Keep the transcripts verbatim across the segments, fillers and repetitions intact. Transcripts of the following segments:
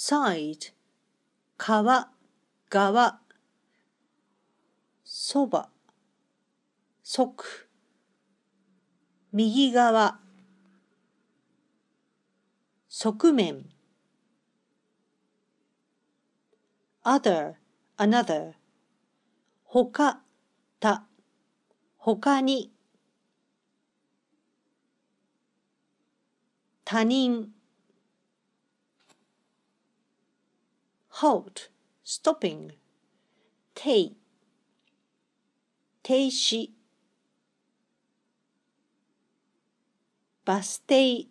side 川側そば側右側側面 other another 他他他に他人 halt stopping 停停止バス停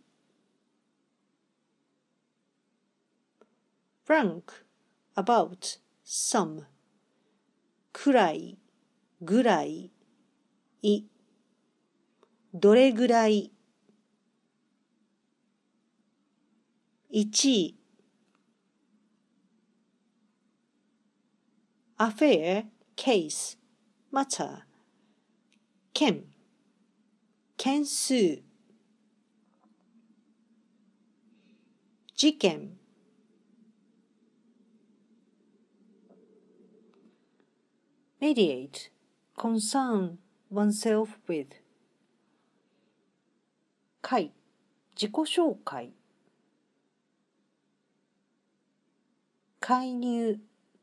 rank about some くらいぐらいいどれぐらいいちい affair case matter 件件数事件mediate concern oneself with 介自己紹介介入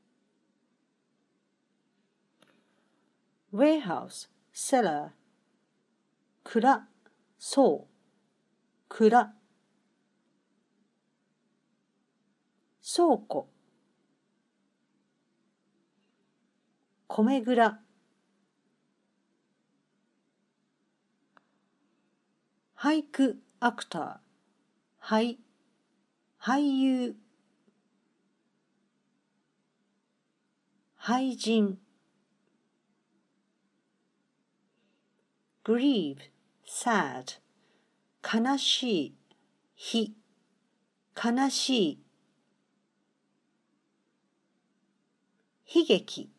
warehouse cellar 蔵倉蔵倉庫米蔵俳句アクター俳俳優俳人 grieve sad 悲しい悲悲しい悲劇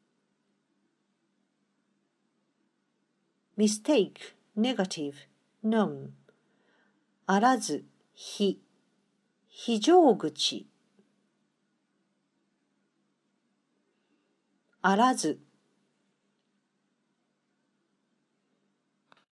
mistake negative none あらず非非常口あらず